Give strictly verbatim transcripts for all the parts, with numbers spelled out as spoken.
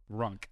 Runk.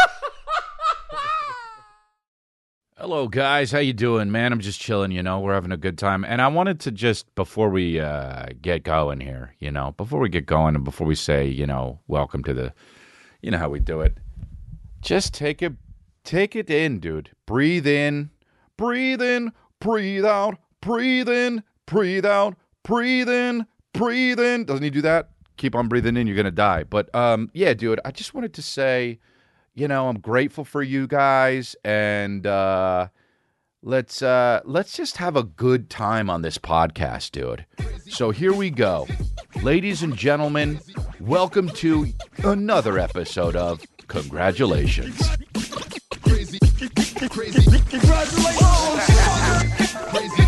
Hello, guys. How you doing, man? I'm just chilling, you know. We're having a good time. And I wanted to just, before we uh, get going here, you know, before we get going and before we say, you know, welcome to the, you know how we do it, just take it, take it in, dude. Breathe in, breathe in, breathe out, breathe in, breathe out, breathe in, breathe in. Doesn't he do that? Keep on breathing in, you're going to die. But, um, yeah, dude, I just wanted to say, you know, I'm grateful for you guys, and uh, let's uh, let's just have a good time on this podcast, dude. So here we go. Ladies and gentlemen, welcome to another episode of Congratulations. Crazy, crazy, congratulations! Crazy.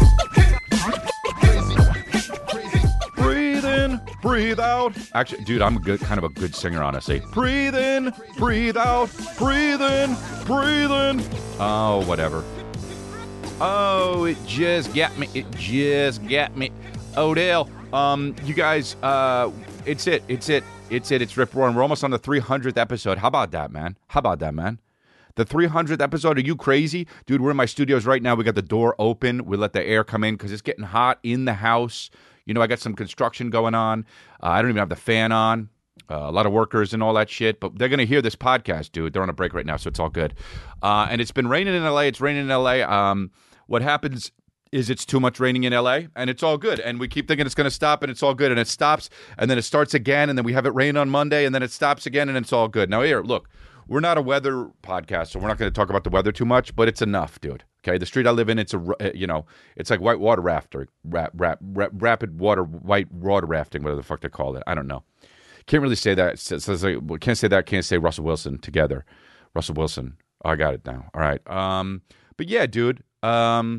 Breathe in, breathe out. Actually, dude, I'm a good, kind of a good singer, honestly. Breathe in, breathe out, breathe in, breathe in. Oh, whatever. Oh, it just got me. It just got me. Odell, um, you guys, uh, it's it, it's it, it's it. It's Rip Roaring. We're almost on the three hundredth episode. How about that, man? How about that, man? The three hundredth episode, are you crazy? Dude, we're in my studios right now. We got the door open. We let the air come in because it's getting hot in the house. You know, I got some construction going on. Uh, I don't even have the fan on. Uh, a lot of workers and all that shit. But they're going to hear this podcast, dude. They're on a break right now, so it's all good. Uh, and it's been raining in L A. It's raining in L A. Um, what happens is it's too much raining in L A, and it's all good. And we keep thinking it's going to stop, and it's all good. And it stops, and then it starts again, and then we have it rain on Monday, and then it stops again, and it's all good. Now, here, look. We're not a weather podcast, so we're not going to talk about the weather too much, but it's enough, dude. Okay, the street I live in, it's a, you know, it's like white water rafter, rap, rap, rap, rapid water, white water rafting, whatever the fuck they call it. I don't know. Can't really say that. So, so like, can't say that. Can't say Russell Wilson together. Russell Wilson. Oh, I got it now. All right. Um, but yeah, dude. Um,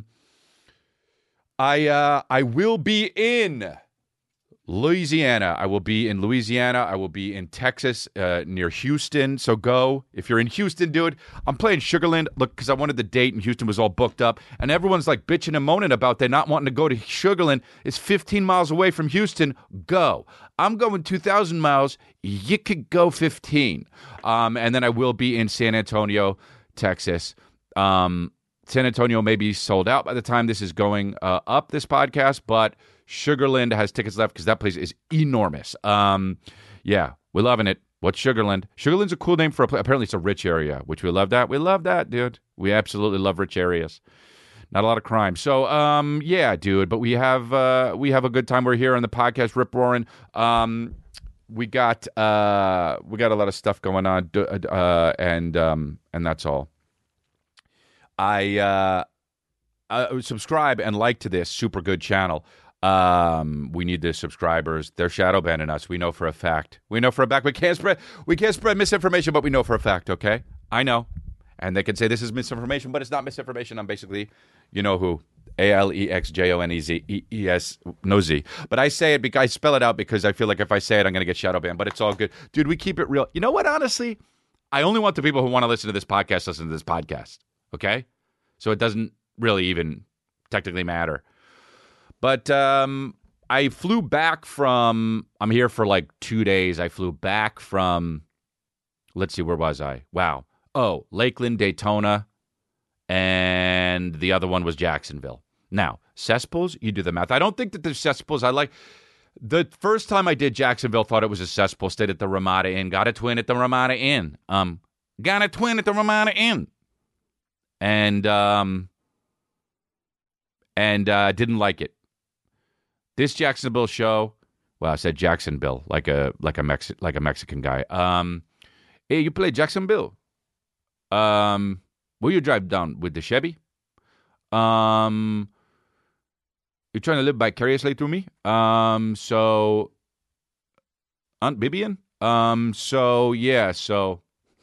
I uh, I will be in Louisiana. I will be in Louisiana. I will be in Texas, uh, near Houston. So go. If you're in Houston, dude, I'm playing Sugarland. Look, because I wanted the date, and Houston was all booked up. And everyone's like bitching and moaning about they not wanting to go to Sugarland. It's fifteen miles away from Houston. Go. I'm going two thousand miles. You could go fifteen. Um, and then I will be in San Antonio, Texas. Um, San Antonio may be sold out by the time this is going uh, up, this podcast, but Sugarland has tickets left because that place is enormous. Um, yeah, we're loving it. What's Sugarland? Sugarland's a cool name for a place. Apparently, it's a rich area, which we love that. We love that, dude. We absolutely love rich areas. Not a lot of crime. So, um, yeah, dude. But we have uh, we have a good time. We're here on the podcast, Rip Roaring. Um, we got uh, we got a lot of stuff going on, uh, and um, and that's all. I uh, uh, subscribe and like to this super good channel. Um, we need the subscribers. They're shadow banning us. We know for a fact. We know for a fact. We can't spread. We can't spread misinformation, but we know for a fact. Okay, I know, and they can say this is misinformation, but it's not misinformation. I'm basically, you know who, A L E X J O N E Z E E S, no Z. But I say it because I spell it out because I feel like if I say it, I'm gonna get shadow banned. But it's all good, dude. We keep it real. You know what? Honestly, I only want the people who want to listen to this podcast listen to this podcast. Okay, so it doesn't really even technically matter. But um, I flew back from, I'm here for like two days. I flew back from, let's see, where was I? Wow. Oh, Lakeland, Daytona, and the other one was Jacksonville. Now, cesspools, you do the math. I don't think that there's cesspools. I like, the first time I did Jacksonville, thought it was a cesspool, stayed at the Ramada Inn, got a twin at the Ramada Inn. Um, got a twin at the Ramada Inn. And, um, and uh, didn't like it. This Jacksonville show, well, I said Jacksonville, like a like a Mex like a Mexican guy. Um, hey, you play Jacksonville? Um, will you drive down with the Chevy? Um, you're trying to live vicariously through me. Um, so Aunt Bibian. Um, so yeah, so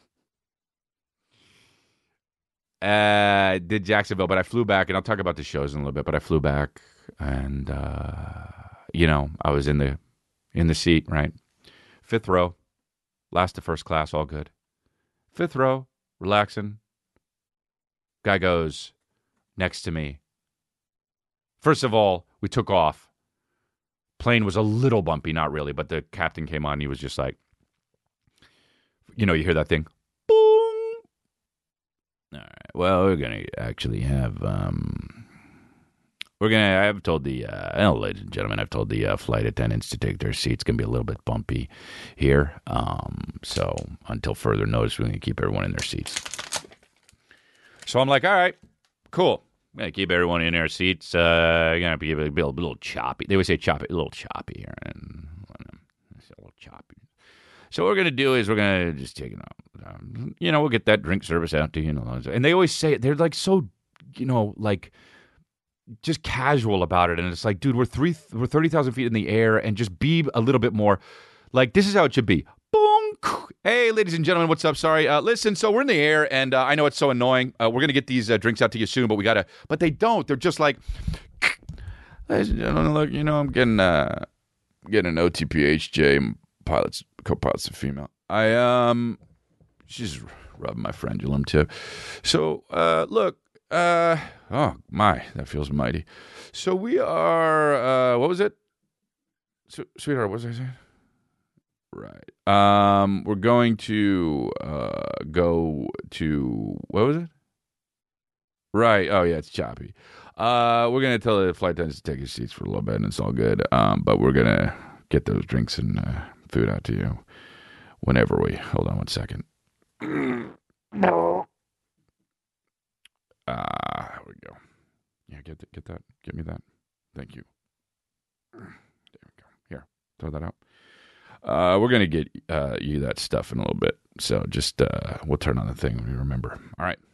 uh, did Jacksonville, but I flew back, and I'll talk about the shows in a little bit. But I flew back. And, uh, you know, I was in the in the seat, right? Fifth row, last to first class, all good. Fifth row, relaxing. Guy goes next to me. First of all, we took off. Plane was a little bumpy, not really, but the captain came on. And he was just like, you know, you hear that thing? All right. Well, we're gonna actually have um, we're gonna. I've told the, uh, oh, ladies and gentlemen, I've told the uh, flight attendants to take their seats. It's gonna be a little bit bumpy here. Um, so until further notice, we're gonna keep everyone in their seats. So I'm like, all right, cool. I'm gonna keep everyone in their seats. Uh, gonna be a little, a little choppy. They would say choppy, a little choppy here, and it's a little choppy. So what we're gonna do is we're gonna just take it out. Um, you know, we'll get that drink service out to you. You know, and they always say it. They're like so, you know, like just casual about it. And it's like, dude, we're three, we're thirty thousand feet in the air, and just be a little bit more like this is how it should be. Boom. Hey, ladies and gentlemen, what's up? Sorry, uh, listen. So we're in the air, and uh, I know it's so annoying. Uh, we're gonna get these uh, drinks out to you soon, but we gotta. But they don't. They're just like, ladies and gentlemen, look. You know, I'm getting uh, getting an O T P H J. Pilots, co-pilot's a female. I um, she's rubbing my frenulum too. So uh, look, uh, oh my, that feels mighty. So we are. Uh, what was it, so, sweetheart? What was I saying? Right. Um, we're going to uh go to what was it? Right. Oh yeah, it's choppy. Uh, we're gonna tell the flight attendants to take your seats for a little bit, and it's all good. Um, but we're gonna get those drinks and uh, food out to you whenever we. Hold on one second. No. Ah, uh, there we go. Yeah, get the, get that. Give me that. Thank you. There we go. Here, throw that out. Uh, we're gonna get uh, you that stuff in a little bit. So just uh, we'll turn on the thing when we remember. All right.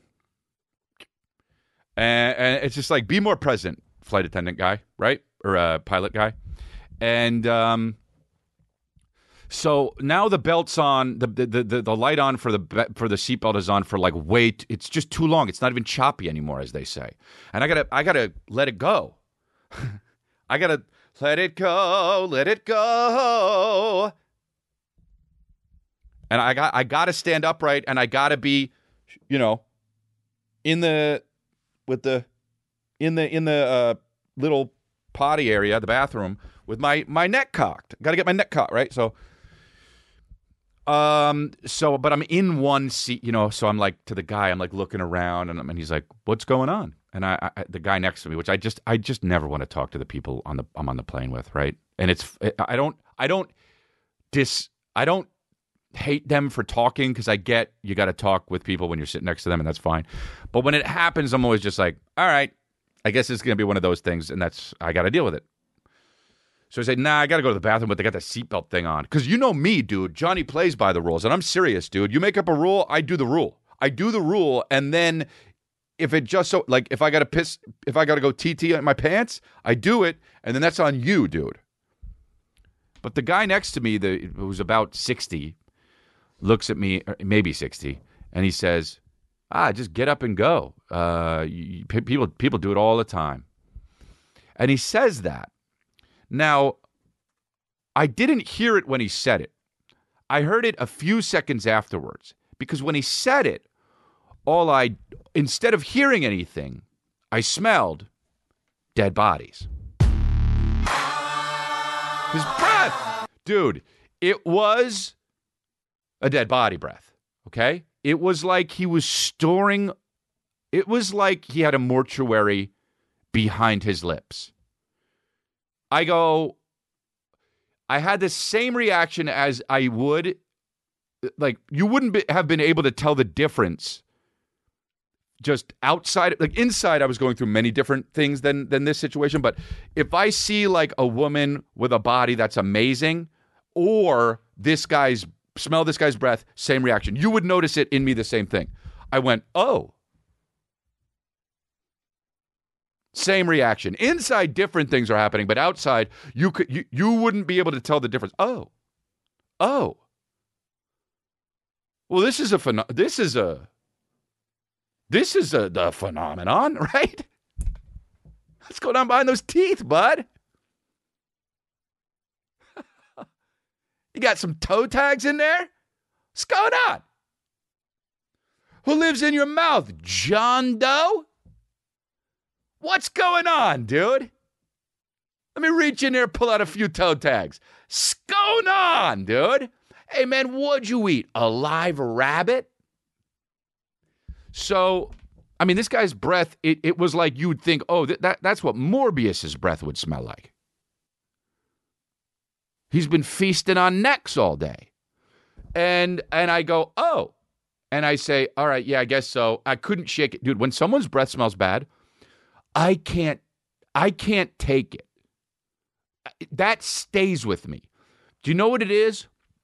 And, and it's just like be more present, flight attendant guy, right, or uh, pilot guy, and um. So now the belt's on, the the the, the light on for the for the seatbelt is on for like wait, it's just too long. It's not even choppy anymore, as they say. And I gotta I gotta let it go. I gotta let it go, let it go. And I got I gotta stand upright, and I gotta be, you know, in the with the in the in the uh, little potty area, the bathroom, with my my neck cocked. Got to get my neck cocked, right? So. Um. So, but I'm in one seat, you know. So I'm like to the guy. I'm like looking around, and, and he's like, "What's going on?" And I, I, the guy next to me, which I just, I just never want to talk to the people on the I'm on the plane with, right? And it's, I don't, I don't dis, I don't hate them for talking because I get you got to talk with people when you're sitting next to them, and that's fine. But when it happens, I'm always just like, all right, I guess it's gonna be one of those things, and that's I got to deal with it. So I said, nah, I got to go to the bathroom, but they got the seatbelt thing on. Because you know me, dude. Johnny plays by the rules, and I'm serious, dude. You make up a rule, I do the rule. I do the rule, and then if it just so, like, if I got to piss, if I got to go T T in my pants, I do it, and then that's on you, dude. But the guy next to me, the, who's about sixty, looks at me, maybe sixty, and he says, ah, just get up and go. Uh, you, people, people do it all the time. And he says that. Now, I didn't hear it when he said it. I heard it a few seconds afterwards. Because when he said it, all I, instead of hearing anything, I smelled dead bodies. His breath! Dude, it was a dead body breath, okay? It was like he was storing, it was like he had a mortuary behind his lips. I go, I had the same reaction as I would, like, you wouldn't be, have been able to tell the difference just outside, like inside I was going through many different things than than this situation, but if I see like a woman with a body that's amazing, or this guy's, smell this guy's breath, same reaction. You would notice it in me the same thing. I went, oh. Same reaction. Inside, different things are happening, but outside, you could you, you wouldn't be able to tell the difference. Oh, oh. Well, this is a phen- this is a this is a the phenomenon, right? What's going on behind those teeth, bud? You got some toe tags in there? What's going on? Who lives in your mouth, John Doe? What's going on, dude? Let me reach in there and pull out a few toe tags. What's going on, dude? Hey, man, what'd you eat? A live rabbit? So, I mean, this guy's breath, it, it was like you would think, oh, th- that that's what Morbius's breath would smell like. He's been feasting on necks all day. And and I go, oh. And I say, all right, yeah, I guess so. I couldn't shake it. Dude, when someone's breath smells bad, I can't, I can't take it. That stays with me. Do you know what it is?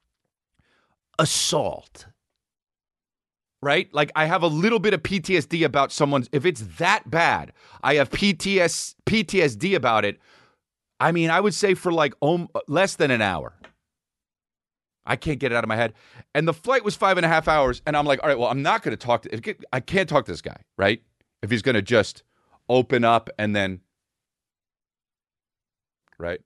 Assault. Right? Like I have a little bit of P T S D about someone's, if it's that bad, I have P T S, P T S D about it. I mean, I would say for like um, less than an hour. I can't get it out of my head. And the flight was five and a half hours. And I'm like, all right, well, I'm not going to talk to, I can't talk to this guy, right? If he's going to just open up and then, right?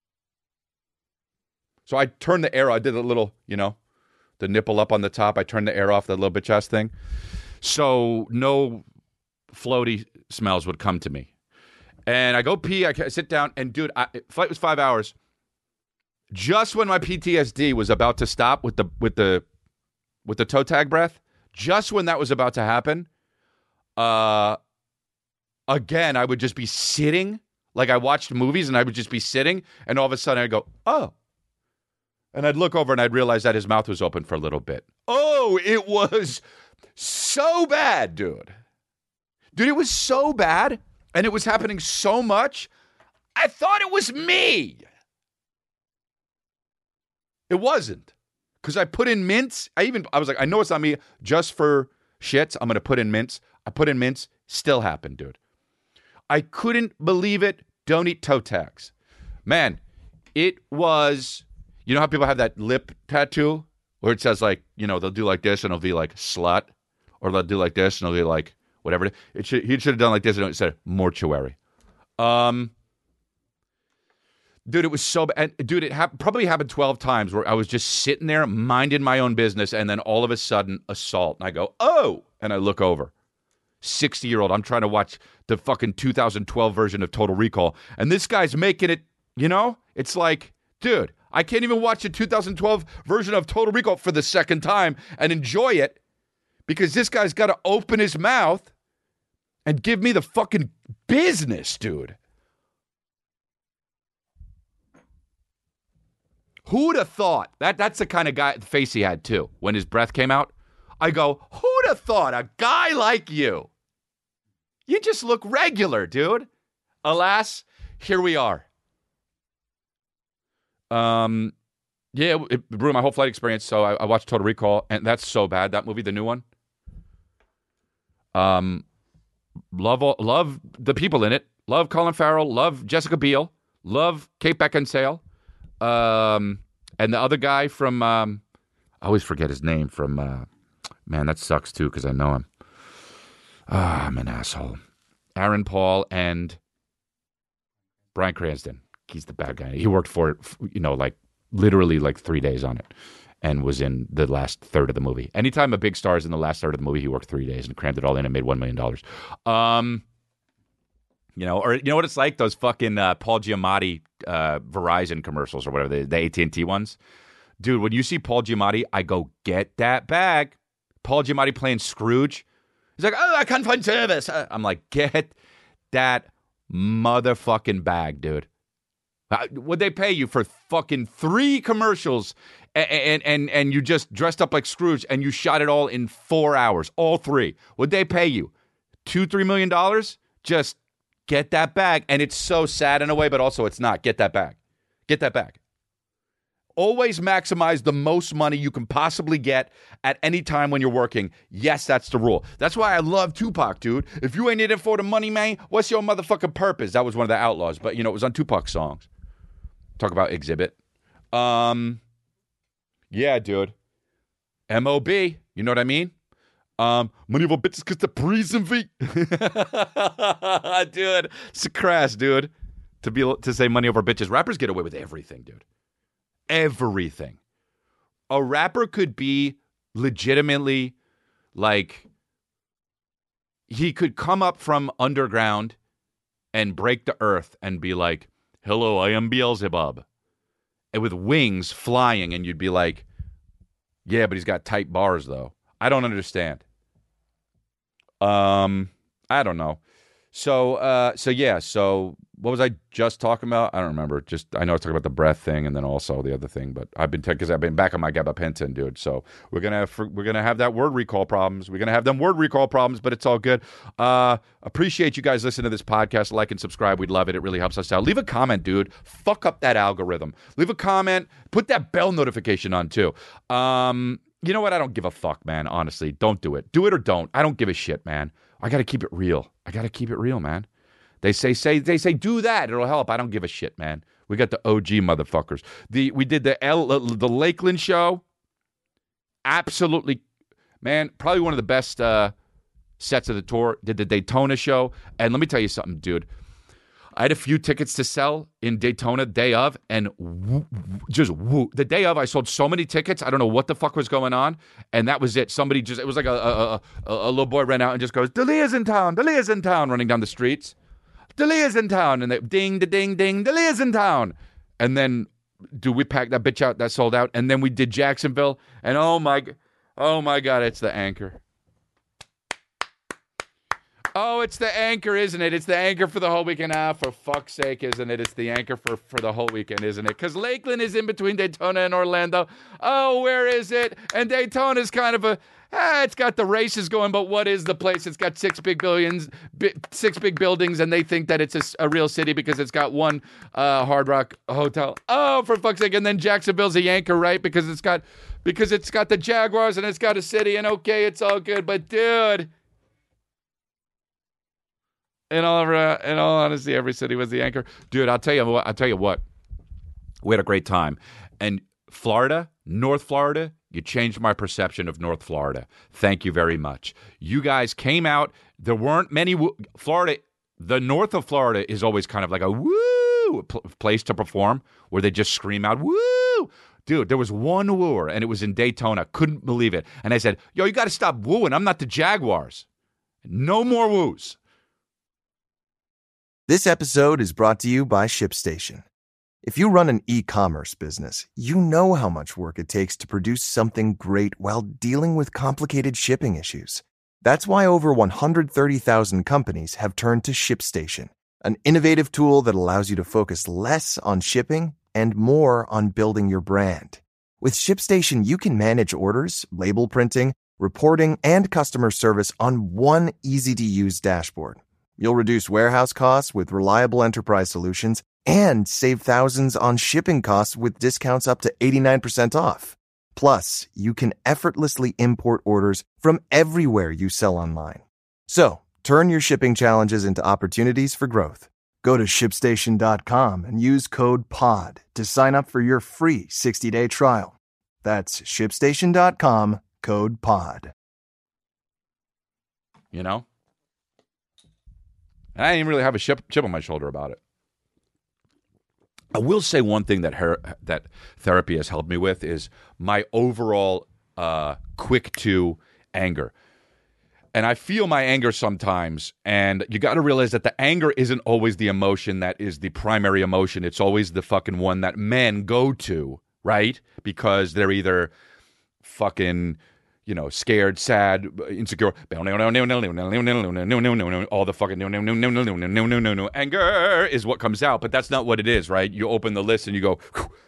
So I turned the air, I did a little, you know, the nipple up on the top. I turned the air off, that little bitch ass thing. So no floaty smells would come to me. And I go pee, I sit down, and dude, I, flight was five hours. Just when my P T S D was about to stop with the with the with the toe tag breath, just when that was about to happen, uh, again I would just be sitting, like I watched movies, and I would just be sitting, and all of a sudden I'd go, oh, and I'd look over and I'd realize that his mouth was open for a little bit. Oh, it was so bad, dude. Dude, it was so bad, and it was happening so much. I thought it was me. It wasn't, because I put in mints. I even, I was like, I know it's not me, just for shits, I'm going to put in mints. I put in mints, still happened, dude. I couldn't believe it. Don't eat toe tags. Man, it was, you know how people have that lip tattoo where it says like, you know, they'll do like this and it'll be like slut, or they'll do like this and it'll be like whatever. It should, he should have done like this and it said mortuary. Um, Dude, it was so bad. Dude, it hap- probably happened twelve times where I was just sitting there minding my own business, and then all of a sudden, assault. And I go, oh, and I look over. sixty-year-old, I'm trying to watch the fucking two thousand twelve version of Total Recall, and this guy's making it, you know? It's like, dude, I can't even watch the two thousand twelve version of Total Recall for the second time and enjoy it because this guy's got to open his mouth and give me the fucking business, dude. Who'd have thought? That that's the kind of guy face he had too. When his breath came out, I go, who'd have thought a guy like you? You just look regular, dude. Alas, here we are. Um, yeah, it ruined my whole flight experience. So I, I watched Total Recall, and that's so bad. That movie, the new one. Um, love all, love the people in it. Love Colin Farrell. Love Jessica Biel. Love Kate Beckinsale. Um, and the other guy from, um, I always forget his name from, uh, man, that sucks too, because I know him. Ah, I'm an asshole. Aaron Paul and Bryan Cranston. He's the bad guy. He worked for it, you know, like literally like three days on it and was in the last third of the movie. Anytime a big star is in the last third of the movie, he worked three days and crammed it all in and made one million dollars. Um, You know, or you know what it's like? Those fucking uh, Paul Giamatti uh, Verizon commercials or whatever, the, the A T and T ones. Dude, when you see Paul Giamatti, I go, get that bag. Paul Giamatti playing Scrooge. He's like, oh, I can't find service. I'm like, get that motherfucking bag, dude. Uh, would they pay you for fucking three commercials and, and, and, and you just dressed up like Scrooge and you shot it all in four hours, all three? Would they pay you two, three million dollars? Just get that bag. And it's so sad in a way, but also it's not. Get that bag. Get that bag. Always maximize the most money you can possibly get at any time when you're working. Yes, that's the rule. That's why I love Tupac, dude. If you ain't in it for the money, man, what's your motherfucking purpose? That was one of the Outlaws, but, you know, it was on Tupac's songs. Talk about Exhibit. Um, yeah, dude. M O B. You know what I mean? Um, money over bitches because the prison fee. Dude, it's a crash, dude. To be to say money over bitches. Rappers get away with everything, dude. Everything. A rapper could be legitimately like, he could come up from underground and break the earth and be like, hello, I am Beelzebub. And with wings flying, and you'd be like, yeah, but he's got tight bars, though. I don't understand. Um, I don't know. So, uh, so yeah. So, what was I just talking about? I don't remember. Just I know I was talking about the breath thing, and then also the other thing. But I've been because I've been back on my gabapentin, dude. So we're gonna have, we're gonna have that word recall problems. We're gonna have them word recall problems, but it's all good. Uh, appreciate you guys listening to this podcast. Like and subscribe. We'd love it. It really helps us out. Leave a comment, dude. Fuck up that algorithm. Leave a comment. Put that bell notification on too. Um, you know what? I don't give a fuck, man. Honestly, don't do it. Do it or don't. I don't give a shit, man. I got to keep it real. I got to keep it real, man. They say, say, they say, do that. It'll help. I don't give a shit, man. We got the O G motherfuckers. The we did the L, the Lakeland show. Absolutely, man. Probably one of the best uh, sets of the tour. Did the Daytona show, and let me tell you something, dude. I had a few tickets to sell in Daytona day of, and woo, just woo. The day of, I sold so many tickets. I don't know what the fuck was going on, and that was it. Somebody just, it was like a a, a, a little boy ran out and just goes, D'Elia's in town, D'Elia's in town, running down the streets. D'Elia's in town, and they ding, da, ding, ding, D'Elia's in town. And then, dude, we packed that bitch out, that sold out, and then we did Jacksonville, and oh my, oh my God, it's the Anchor. Oh, it's the Anchor, isn't it? It's the Anchor for the whole weekend. Ah, for fuck's sake, isn't it? It's the Anchor for, for the whole weekend, isn't it? Because Lakeland is in between Daytona and Orlando. Oh, where is it? And Daytona's kind of a, ah, it's got the races going, but what is the place? It's got six big billions, bi- six big buildings, and they think that it's a, a real city because it's got one uh, Hard Rock hotel. Oh, for fuck's sake. And then Jacksonville's a Anchor, right? Because it's got, because it's got the Jaguars and it's got a city, and okay, it's all good, but dude... In all, uh, in all honesty, every city was the Anchor. Dude, I'll tell you what. I'll tell you what. We had a great time. And Florida, North Florida, you changed my perception of North Florida. Thank you very much. You guys came out. There weren't many. Wo- Florida, the north of Florida is always kind of like a woo pl- place to perform where they just scream out, woo. Dude, there was one wooer, and it was in Daytona. Couldn't believe it. And I said, yo, you got to stop wooing. I'm not the Jaguars. No more woos. This episode is brought to you by ShipStation. If you run an e-commerce business, you know how much work it takes to produce something great while dealing with complicated shipping issues. That's why over one hundred thirty thousand companies have turned to ShipStation, an innovative tool that allows you to focus less on shipping and more on building your brand. With ShipStation, you can manage orders, label printing, reporting, and customer service on one easy-to-use dashboard. You'll reduce warehouse costs with reliable enterprise solutions and save thousands on shipping costs with discounts up to eighty-nine percent off. Plus, you can effortlessly import orders from everywhere you sell online. So, turn your shipping challenges into opportunities for growth. Go to ship station dot com and use code P O D to sign up for your free sixty-day trial. That's ship station dot com, code P O D. You know? And I didn't even really have a chip, chip on my shoulder about it. I will say one thing that her, that therapy has helped me with is my overall uh, quick to anger. And I feel my anger sometimes, and you got to realize that the anger isn't always the emotion that is the primary emotion. It's always the fucking one that men go to, right? Because they're either fucking... you know, scared, sad, insecure, all the fucking anger is what comes out, but that's not what it is, right? You open the list and you go,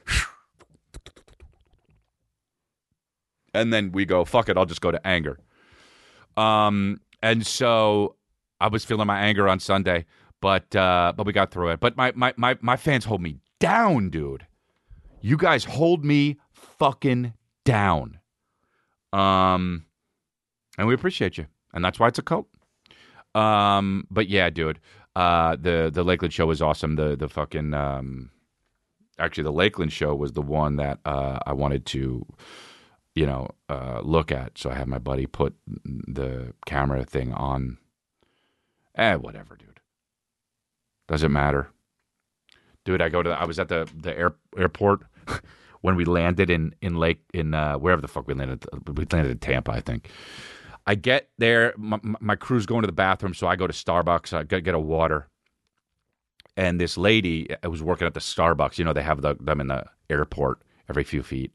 and then we go, fuck it, I'll just go to anger. Um, and so I was feeling my anger on Sunday, but uh, but we got through it. But my my my my fans hold me down, dude. You guys hold me fucking down. Um, and we appreciate you, and that's why it's a cult. Um, but yeah, dude, uh, the the Lakeland show was awesome. The the fucking um, actually the Lakeland show was the one that uh, I wanted to, you know, uh, look at. So I had my buddy put the camera thing on. Eh, whatever, dude. Doesn't matter, dude. I go to. The, I was at the the air, airport. When we landed in, in Lake, in uh, wherever the fuck we landed, we landed in Tampa, I think. I get there, my, my crew's going to the bathroom, so I go to Starbucks, I get, get a water. And this lady was working at the Starbucks, you know, they have the, them in the airport every few feet.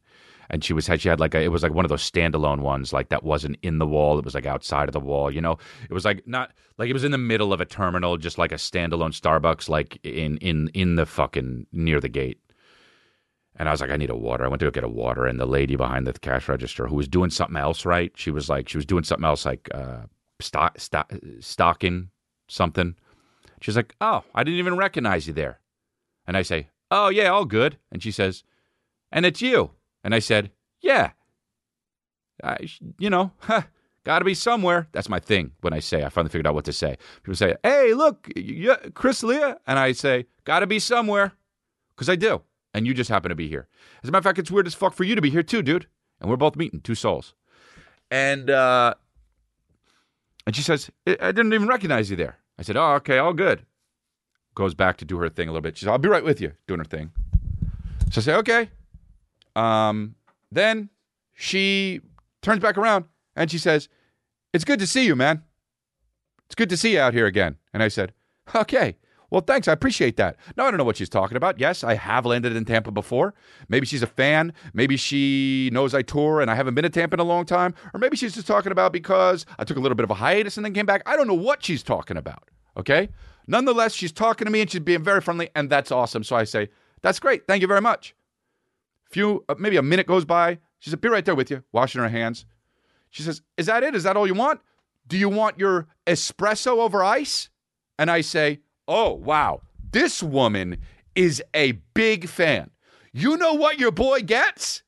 And she was had she had like a, it was like one of those standalone ones, like that wasn't in the wall. It was like outside of the wall. You know, it was like not like it was in the middle of a terminal, just like a standalone Starbucks, like in in in the fucking near the gate. And I was like, I need a water. I went to go get a water, and the lady behind the cash register who was doing something else, right? She was like, she was doing something else, like uh, stock, stock, stocking something. She's like, oh, I didn't even recognize you there. And I say, oh yeah, all good. And she says, and it's you. And I said, yeah, I, you know, huh, got to be somewhere. That's my thing when I say, I finally figured out what to say. People say, hey, look, you, Chris D'Elia. And I say, got to be somewhere, because I do. And you just happen to be here. As a matter of fact, it's weird as fuck for you to be here too, dude. And we're both meeting, two souls. And uh, and she says, I I didn't even recognize you there. I said, oh, okay, all good. Goes back to do her thing a little bit. She said, I'll be right with you, doing her thing. So I say, okay. Um, then she turns back around and she says, it's good to see you, man. It's good to see you out here again. And I said, okay. Well, thanks. I appreciate that. No, I don't know what she's talking about. Yes, I have landed in Tampa before. Maybe she's a fan. Maybe she knows I tour and I haven't been to Tampa in a long time. Or maybe she's just talking about because I took a little bit of a hiatus and then came back. I don't know what she's talking about. Okay? Nonetheless, she's talking to me and she's being very friendly, and that's awesome. So I say, that's great. Thank you very much. Few, uh, maybe a minute goes by. She said, be right there with you, washing her hands. She says, is that it? Is that all you want? Do you want your espresso over ice? And I say, oh, wow. This woman is a big fan. You know what your boy gets?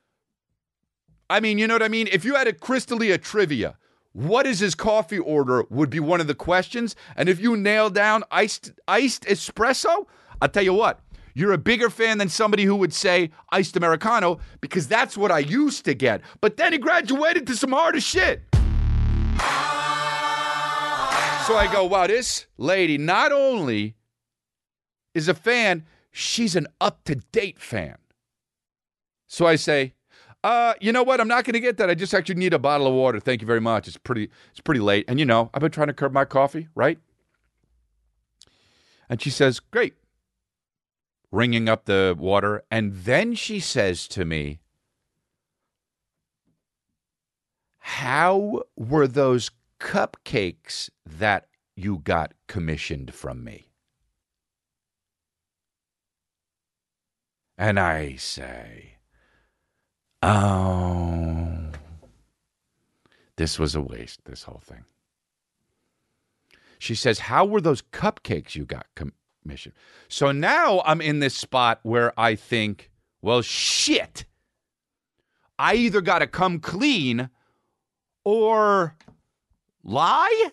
I mean, you know what I mean? If you had a Chris D'Elia trivia, what is his coffee order would be one of the questions. And if you nail down iced, iced espresso, I'll tell you what. You're a bigger fan than somebody who would say iced Americano, because that's what I used to get. But then he graduated to some harder shit. So I go, wow, this lady not only is a fan, she's an up-to-date fan. So I say, uh, you know what? I'm not going to get that. I just actually need a bottle of water. Thank you very much. It's pretty, it's pretty late. And you know, I've been trying to curb my coffee, right? And she says, great. Ringing up the water. And then she says to me, how were those cupcakes that you got commissioned from me? And I say, oh, this was a waste, this whole thing. She says, how were those cupcakes you got commissioned? So now I'm in this spot where I think, well, shit. I either got to come clean or lie?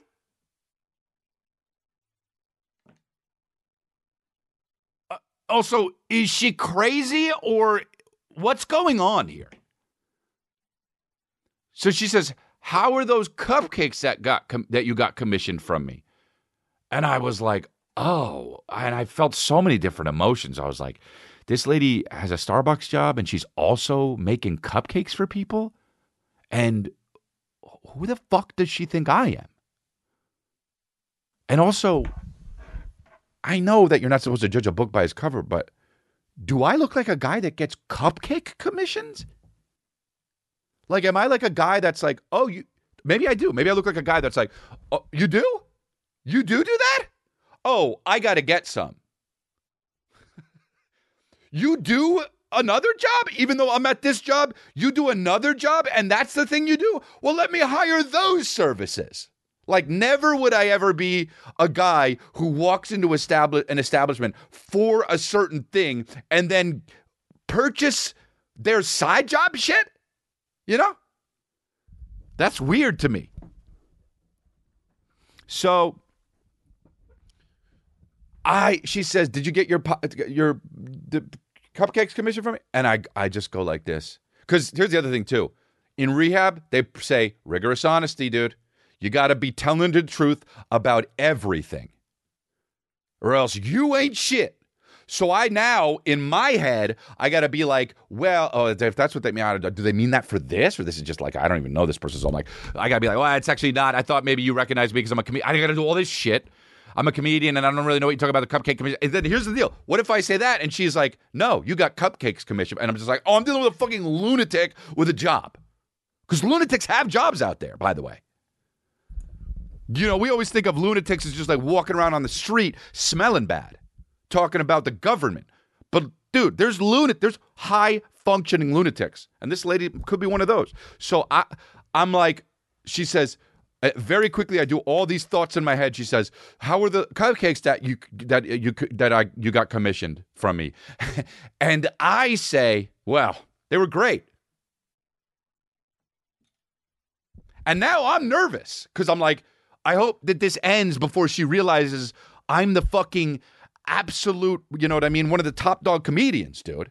Uh, also, is she crazy or what's going on here? So she says, how are those cupcakes that got com- that you got commissioned from me? And I was like, oh, and I felt so many different emotions. I was like, this lady has a Starbucks job and she's also making cupcakes for people? And who the fuck does she think I am? And also, I know that you're not supposed to judge a book by its cover, but do I look like a guy that gets cupcake commissions? Like, am I like a guy that's like, oh, you, maybe I do. Maybe I look like a guy that's like, oh, you do? You do do that? Oh, I got to get some. You do another job? Even though I'm at this job, you do another job and that's the thing you do? Well, let me hire those services. Like, never would I ever be a guy who walks into establish- an establishment for a certain thing and then purchase their side job shit. You know? That's weird to me. So I, she says, did you get your your the cupcakes commission from me? And I, I just go like this. Because here's the other thing, too. In rehab, they say rigorous honesty, dude. You got to be telling the truth about everything. Or else you ain't shit. So I now, in my head, I got to be like, well, oh, if that's what they mean, do they mean that for this? Or this is just like, I don't even know this person. So I'm like, I got to be like, well, it's actually not. I thought maybe you recognized me because I'm a comedian. I got to do all this shit. I'm a comedian and I don't really know what you talk about the Cupcake Commission. And then here's the deal. What if I say that and she's like, no, you got Cupcakes Commission. And I'm just like, oh, I'm dealing with a fucking lunatic with a job. Because lunatics have jobs out there, by the way. You know, we always think of lunatics as just like walking around on the street smelling bad, talking about the government. But dude, there's lunat, there's high functioning lunatics. And this lady could be one of those. So I, I'm like, she says, uh, very quickly, I do all these thoughts in my head. She says, how are the cupcakes that you, that you, that I, you got commissioned from me? And I say, well, they were great. And now I'm nervous because I'm like, I hope that this ends before she realizes I'm the fucking absolute, you know what I mean, one of the top dog comedians, dude.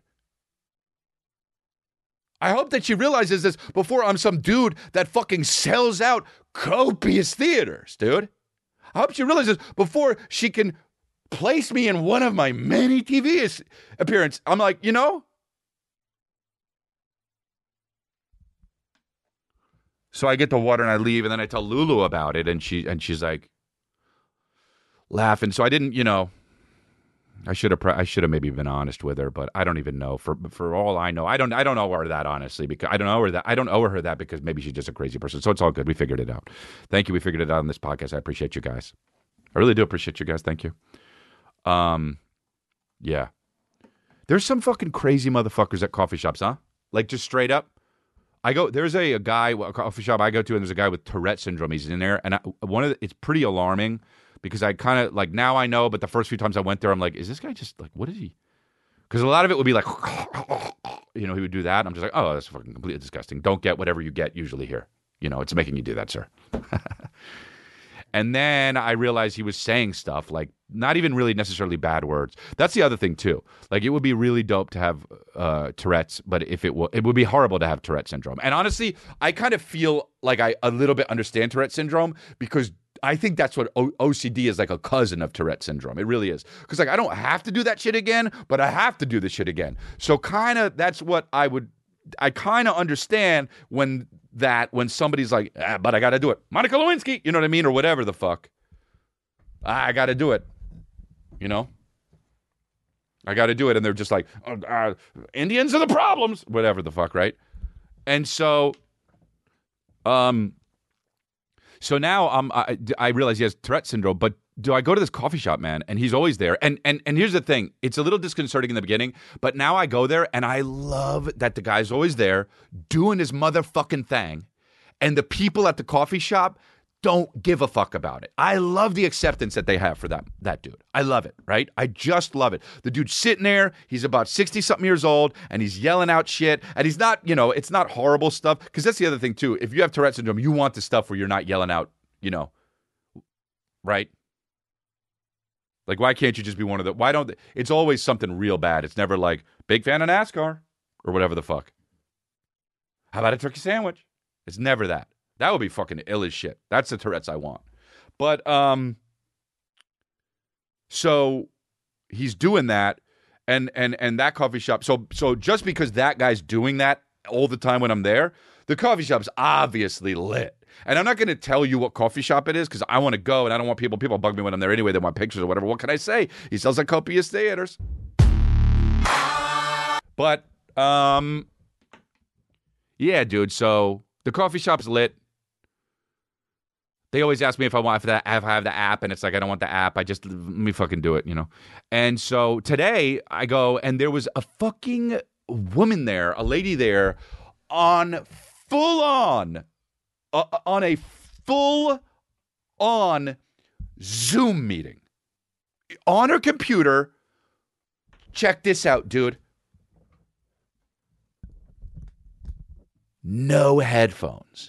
I hope that she realizes this before I'm some dude that fucking sells out copious theaters, dude. I hope she realizes before she can place me in one of my many T V appearances. I'm like, you know? So I get the water and I leave, and then I tell Lulu about it, and she and she's like laughing. So I didn't, you know, I should have I should have maybe been honest with her, but I don't even know. For for all I know, I don't I don't owe her that, honestly, because I don't owe her that. I don't owe her that because maybe she's just a crazy person. So it's all good. We figured it out. Thank you. We figured it out on this podcast. I appreciate you guys. I really do appreciate you guys. Thank you. Um, yeah. There's some fucking crazy motherfuckers at coffee shops, huh? Like just straight up. I go. There's a, a guy, a coffee shop I go to, and there's a guy with Tourette syndrome. He's in there, and I, one of the, it's pretty alarming because I kind of like now I know, but the first few times I went there, I'm like, is this guy just like what is he? Because a lot of it would be like, you know, he would do that. And I'm just like, oh, that's fucking completely disgusting. Don't get whatever you get usually here. You know, it's making you do that, sir. And then I realized he was saying stuff like not even really necessarily bad words. That's the other thing too. Like it would be really dope to have uh, Tourette's, but if it will, it would be horrible to have Tourette syndrome. And honestly, I kind of feel like I a little bit understand Tourette syndrome because I think that's what o- OCD is, like a cousin of Tourette syndrome. It really is. Because like I don't have to do that shit again, but I have to do this shit again. So kind of that's what I would. I kind of understand when that when somebody's like, ah, but I got to do it. Monica Lewinsky, you know what I mean? Or whatever the fuck. I got to do it. You know? I got to do it. And they're just like, oh, uh, Indians are the problems. Whatever the fuck, right? And so, um, so now um, I, I realize he has Tourette syndrome, but do I go to this coffee shop, man? And he's always there. And and and here's the thing. It's a little disconcerting in the beginning, but now I go there and I love that the guy's always there doing his motherfucking thing. And the people at the coffee shop don't give a fuck about it. I love the acceptance that they have for that, that dude. I love it, right? I just love it. The dude's sitting there. He's about sixty-something years old, and he's yelling out shit. And he's not, you know, it's not horrible stuff. Because that's the other thing, too. If you have Tourette syndrome, you want the stuff where you're not yelling out, you know, right? Like, why can't you just be one of the... Why don't... They, it's always something real bad. It's never like, big fan of NASCAR, or whatever the fuck. How about a turkey sandwich? It's never that. That would be fucking ill as shit. That's the Tourette's I want. But, um... So, he's doing that, and and and that coffee shop... So, so just because that guy's doing that all the time when I'm there, the coffee shop's obviously lit. And I'm not going to tell you what coffee shop it is because I want to go and I don't want people, people bug me when I'm there anyway. They want pictures or whatever. What can I say? He sells at copious theaters. But, um, yeah, dude. So the coffee shop's lit. They always ask me if I want if, that, if I have the app, and it's like, I don't want the app. I just, let me fucking do it, you know? And so today I go and there was a fucking woman there, a lady there on full on. Uh, on a full-on Zoom meeting. On her computer. Check this out, dude. No headphones.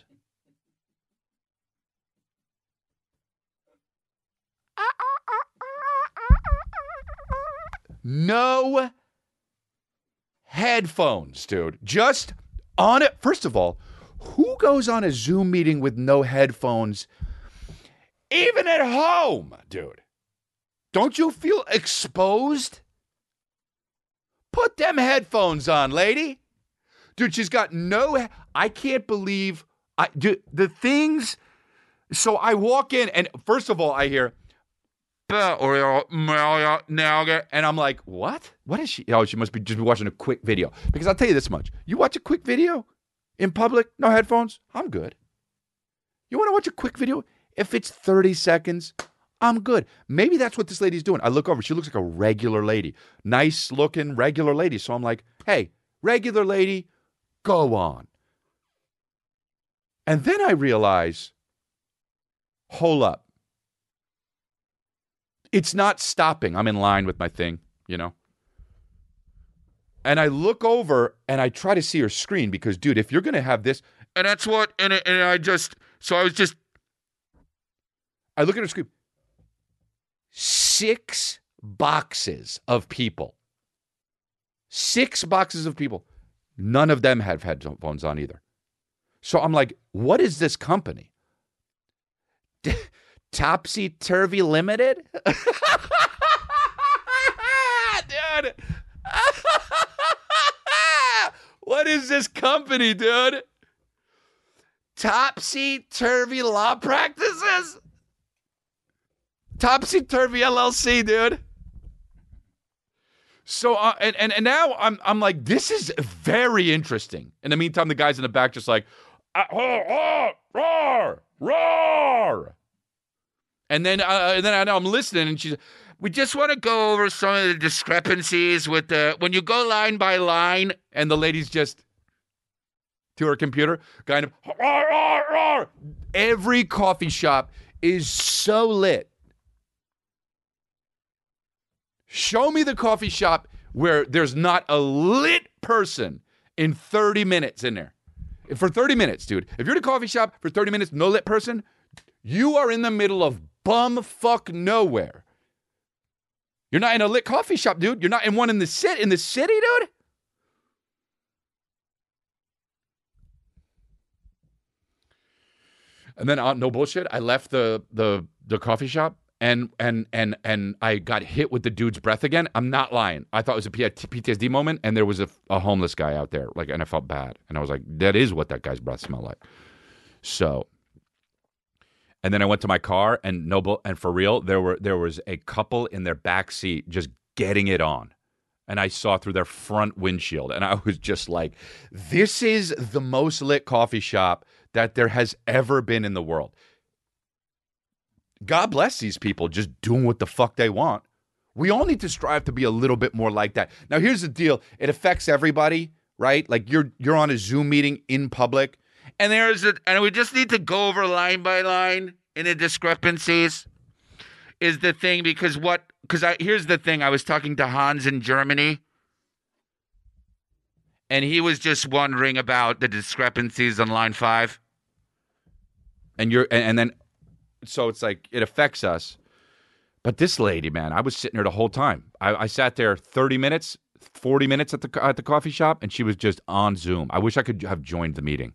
No headphones, dude. Just on it. First of all, who goes on a Zoom meeting with no headphones, even at home, dude? Don't you feel exposed? Put them headphones on, lady. Dude, she's got no... I can't believe... I, dude, the things... So I walk in, and first of all, I hear... or and I'm like, what? What is she? Oh, she must be just watching a quick video. Because I'll tell you this much. You watch a quick video in public, no headphones, I'm good. You want to watch a quick video? If it's thirty seconds, I'm good. Maybe that's what this lady's doing. I look over. She looks like a regular lady. Nice looking regular lady. So I'm like, hey, regular lady, go on. And then I realize, hold up. It's not stopping. I'm in line with my thing, you know. And I look over and I try to see her screen because, dude, if you're going to have this, and that's what, and, it, and I just, so I was just, I look at her screen. Six boxes of people. Six boxes of people. None of them have headphones on either. So I'm like, what is this company? Topsy Turvy Limited? Dude. What is this company, dude? Topsy Turvy Law Practices? Topsy Turvy L L C, dude. So uh, and, and and now I'm I'm like, this is very interesting. In the meantime, the guys in the back just like, uh, oh, oh, roar, roar. And then uh, and then I know I'm listening, and she's, we just want to go over some of the discrepancies with the when you go line by line, and the lady's just to her computer, kind of roar, roar, roar. Every coffee shop is so lit. Show me the coffee shop where there's not a lit person in thirty minutes in there. For thirty minutes, dude. If you're at a coffee shop for thirty minutes, no lit person, you are in the middle of bumfuck nowhere. You're not in a lit coffee shop, dude. You're not in one in the city, in the city, dude. And then, uh, no bullshit, I left the the the coffee shop. And and and and I got hit with the dude's breath again. I'm not lying. I thought it was a P T S D moment, and there was a, a homeless guy out there, like, and I felt bad. And I was like, that is what that guy's breath smelled like. So, and then I went to my car, and Noble, and for real, there were there was a couple in their back seat just getting it on, and I saw through their front windshield, and I was just like, this is the most lit coffee shop that there has ever been in the world. God bless these people just doing what the fuck they want. We all need to strive to be a little bit more like that. Now, here's the deal. It affects everybody, right? Like you're you're on a Zoom meeting in public, and there's a, and we just need to go over line by line in the discrepancies is the thing, because what because I here's the thing. I was talking to Hans in Germany, and he was just wondering about the discrepancies on line five. And you're and, and then So it's like, it affects us. But this lady, man, I was sitting there the whole time. I, I sat there thirty minutes, forty minutes at the at the coffee shop, and she was just on Zoom. I wish I could have joined the meeting.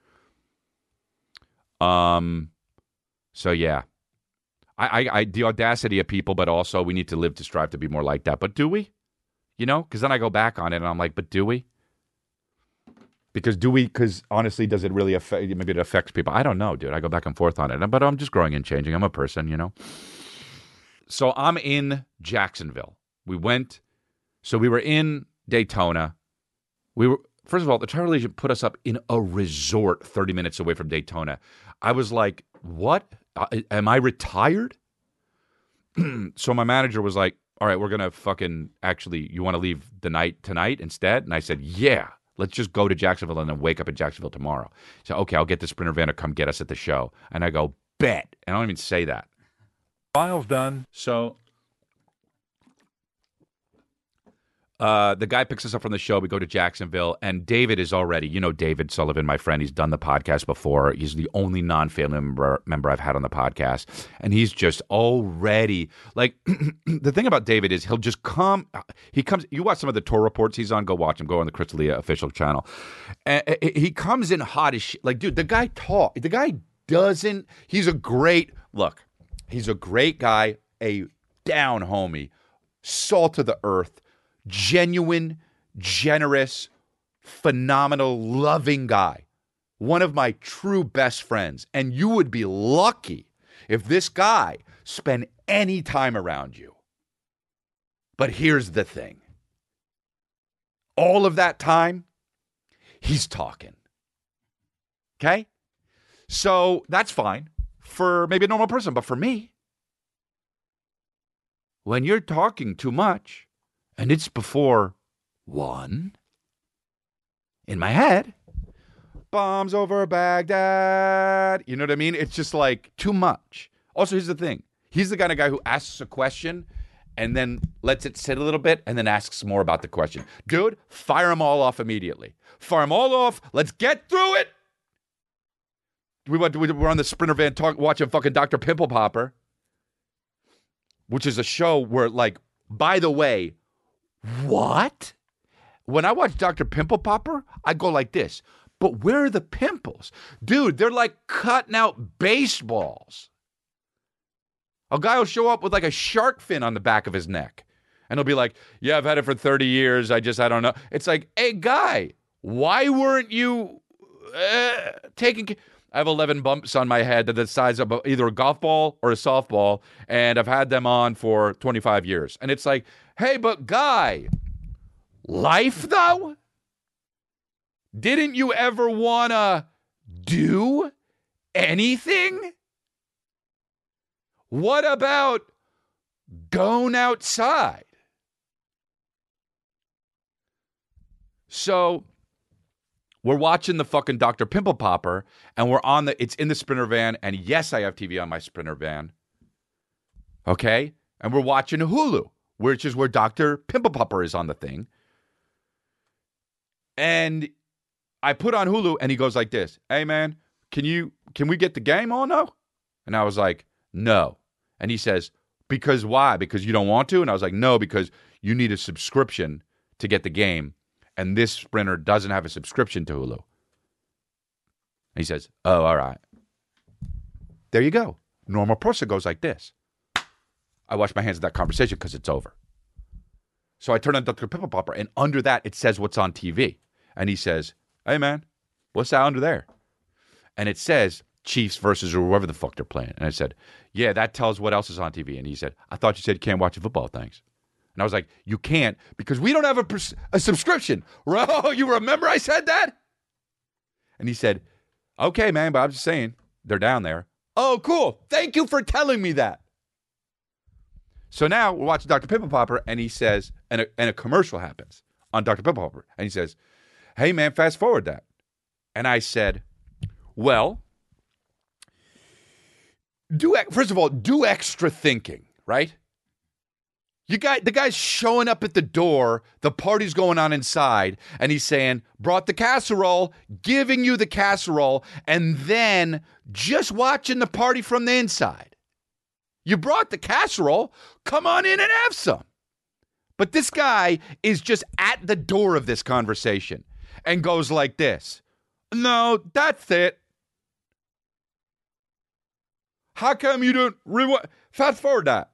Um, so yeah. I, I, I the audacity of people, but also we need to live to strive to be more like that. But do we? You know? Because then I go back on it, and I'm like, but do we? Because do we, because honestly, does it really affect, maybe it affects people? I don't know, dude. I go back and forth on it. But I'm just growing and changing. I'm a person, you know? So I'm in Jacksonville. We went, so we were in Daytona. We were, first of all, the travel agent put us up in a resort thirty minutes away from Daytona. I was like, what? Uh, am I retired? So my manager was like, all right, we're going to fucking, actually, you want to leave the night tonight instead? And I said, yeah. Let's just go to Jacksonville and then wake up in Jacksonville tomorrow. So, okay, I'll get the Sprinter van to come get us at the show. And I go, bet. And I don't even say that. File's done. So uh, the guy picks us up from the show. We go to Jacksonville. And David is already, you know David Sullivan, my friend. He's done the podcast before. He's the only non-family member, member I've had on the podcast. And he's just already, like, the thing about David is he'll just come. He comes, you watch some of the tour reports he's on, go watch him, go on the Chris D'Elia official channel. And he comes in hot as shit. Like, dude, the guy talk, the guy doesn't, he's a great, look, he's a great guy, a down homie, salt of the earth, genuine, generous, phenomenal, loving guy. One of my true best friends. And you would be lucky if this guy spent any time around you. But here's the thing. All of that time, he's talking. Okay? So that's fine for maybe a normal person, but for me, when you're talking too much and it's before one, in my head, bombs over Baghdad. You know what I mean? It's just like too much. Also, here's the thing. He's the kind of guy who asks a question and then lets it sit a little bit and then asks more about the question. Dude, fire them all off immediately. Fire them all off. Let's get through it. We went, we're on the Sprinter van talk, watching fucking Doctor Pimple Popper, which is a show where, like, by the way, what? When I watch Doctor Pimple Popper, I go like this. But where are the pimples? Dude, they're like cutting out baseballs. A guy will show up with like a shark fin on the back of his neck. And he'll be like, yeah, I've had it for thirty years. I just, I don't know. It's like, hey, guy, why weren't you uh, taking care? I have eleven bumps on my head that are the size of either a golf ball or a softball. And I've had them on for twenty-five years. And it's like, hey, but guy, life though? Didn't you ever want to do anything? What about going outside? So we're watching the fucking Doctor Pimple Popper, and we're on the, it's in the Sprinter van, and yes, I have T V on my Sprinter van. Okay? And we're watching Hulu, which is where Doctor Pimple Popper is on the thing. And I put on Hulu, and he goes like this. Hey, man, can you, can we get the game on now? And I was like, no. And he says, because why? Because you don't want to? And I was like, no, because you need a subscription to get the game. And this Sprinter doesn't have a subscription to Hulu. And he says, oh, all right. There you go. Normal person goes like this. I wash my hands of that conversation because it's over. So I turn on Doctor Pimple Popper, and under that, it says what's on T V. And he says, hey, man, what's that under there? And it says Chiefs versus or whoever the fuck they're playing. And I said, yeah, that tells what else is on T V. And he said, I thought you said you can't watch football things. And I was like, you can't because we don't have a, pers- a subscription. Bro, you remember I said that? And he said, okay, man, but I'm just saying they're down there. Oh, cool. Thank you for telling me that. So now we're watching Doctor Pimple Popper, and he says, and a, and a commercial happens on Doctor Pimple Popper. And he says, hey, man, fast forward that. And I said, well, do first of all, do extra thinking, right? You got the guy's showing up at the door, the party's going on inside, and he's saying, brought the casserole, giving you the casserole, and then just watching the party from the inside. You brought the casserole, come on in and have some. But this guy is just at the door of this conversation and goes like this. No, that's it. How come you don't rewind? Fast forward that.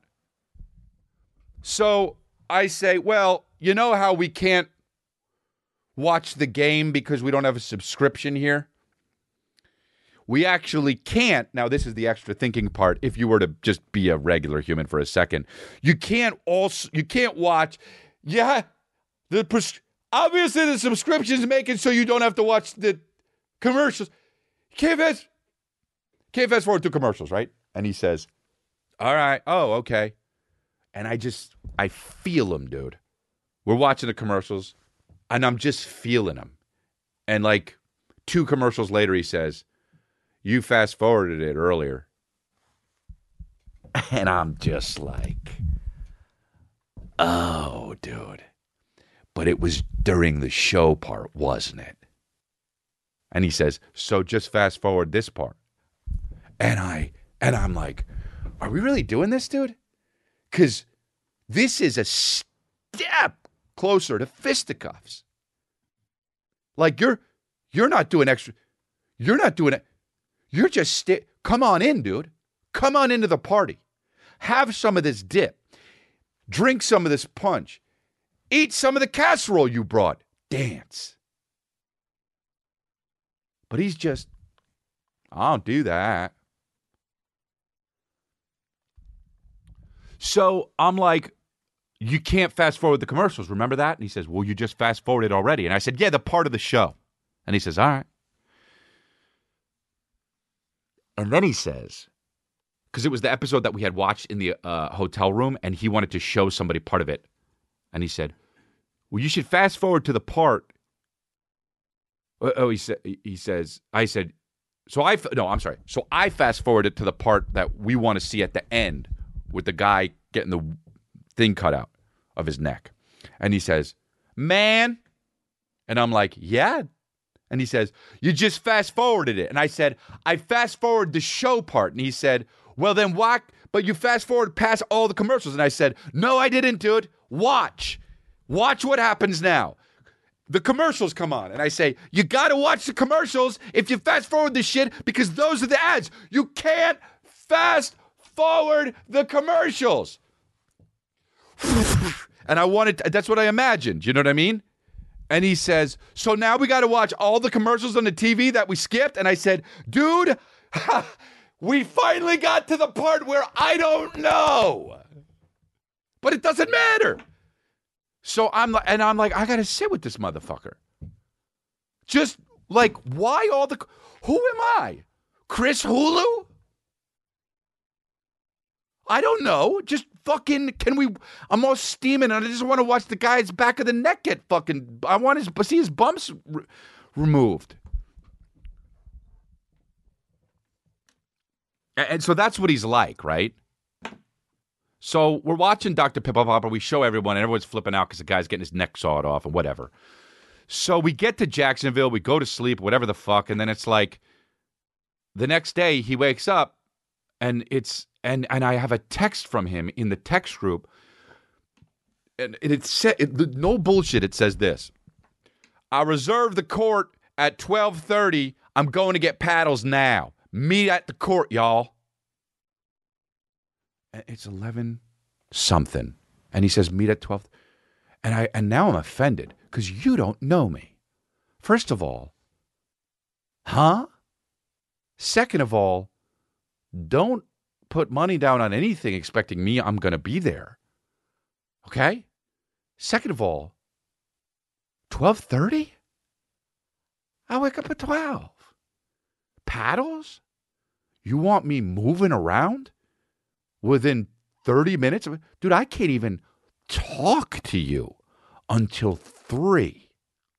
So I say, well, you know how we can't watch the game because we don't have a subscription here? We actually can't. Now, this is the extra thinking part. If you were to just be a regular human for a second, you can't also, you can't watch. Yeah, the pres- obviously the subscription is making so you don't have to watch the commercials. Can't fast, can't fast forward to commercials, right? And he says, all right, oh, okay. And I just, I feel him, dude. We're watching the commercials, and I'm just feeling him. And like two commercials later, he says, you fast forwarded it earlier. And I'm just like, oh, dude. But it was during the show part, wasn't it? And he says, so just fast forward this part. And I, and I'm like, are we really doing this, dude? Because this is a step closer to fisticuffs. Like you're, you're not doing extra. You're not doing it. You're just sta- come on in, dude. Come on into the party. Have some of this dip. Drink some of this punch. Eat some of the casserole you brought. Dance. But he's just, I don't do that. So I'm like, you can't fast forward the commercials. Remember that? And he says, well, you just fast forwarded already. And I said, yeah, the part of the show. And he says, all right. And then he says, because it was the episode that we had watched in the uh, hotel room, and he wanted to show somebody part of it. And he said, well, you should fast forward to the part. Oh, he said, he says, I said, so I, no, I'm sorry. So I fast forwarded to the part that we want to see at the end with the guy getting the thing cut out of his neck. And he says, man. And I'm like, yeah. And he says, you just fast forwarded it. And I said, I fast forwarded the show part. And he said, well, then why? But you fast forward past all the commercials. And I said, no, I didn't do it. Watch. Watch what happens now. The commercials come on. And I say, you got to watch the commercials if you fast forward the shit because those are the ads. You can't fast forward the commercials. And I wanted, to, that's what I imagined. You know what I mean? And he says, so now we got to watch all the commercials on the T V that we skipped. And I said, dude, we finally got to the part where I don't know. But it doesn't matter. So I'm like, and I'm like, I got to sit with this motherfucker. Just like, why all the, who am I? Chris Hulu? I don't know. Just fucking, can we, I'm all steaming and I just want to watch the guy's back of the neck get fucking, I want to see his bumps re- removed. And, and so that's what he's like, right? So we're watching Doctor Pippa Popper. We show everyone, and everyone's flipping out because the guy's getting his neck sawed off and whatever. So we get to Jacksonville. We go to sleep, whatever the fuck. And then it's like the next day he wakes up and it's, and, and I have a text from him in the text group. And it, it said, it, no bullshit. It says this. I reserved the court at twelve thirty. I'm going to get paddles now. Meet at the court, y'all. It's eleven something. And he says, meet at twelve. And I and now I'm offended because you don't know me. First of all, huh? Second of all, don't put money down on anything expecting me I'm going to be there. Okay? Second of all, twelve thirty? I wake up at twelve. Paddles? You want me moving around? Within thirty minutes? Dude, I can't even talk to you until three.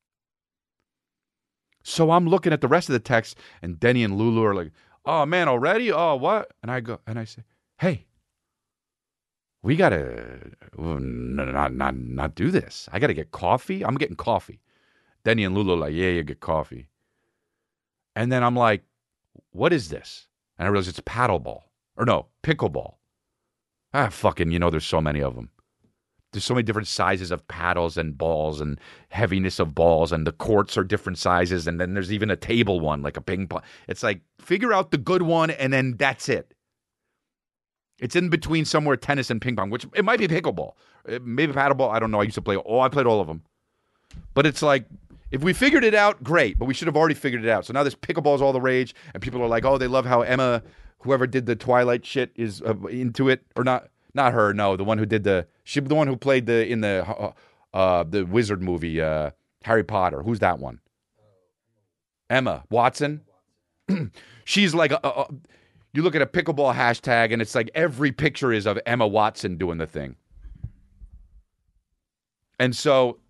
So I'm looking at the rest of the text, and Denny and Lulu are like, oh, man, already? Oh, what? And I go, and I say, hey, we got to not, not, not do this. I got to get coffee. I'm getting coffee. Denny and Lulu are like, yeah, you get coffee. And then I'm like, what is this? And I realize it's paddleball. Or no, pickleball. Ah, fucking, you know, there's so many of them. There's so many different sizes of paddles and balls and heaviness of balls, and the courts are different sizes, and then there's even a table one, like a ping pong. It's like, figure out the good one, and then that's it. It's in between somewhere tennis and ping pong, which it might be pickleball. Maybe paddleball, I don't know. I used to play, oh, I played all of them. But it's like, if we figured it out, great, but we should have already figured it out. So now this pickleball is all the rage, and people are like, oh, they love how Emma... whoever did the Twilight shit is uh, into it, or not? Not her. No, the one who did the she, the one who played the in the uh, uh, the wizard movie, uh, Harry Potter. Who's that one? Emma Watson. She's like, a, a, you look at a pickleball hashtag, and it's like every picture is of Emma Watson doing the thing. And so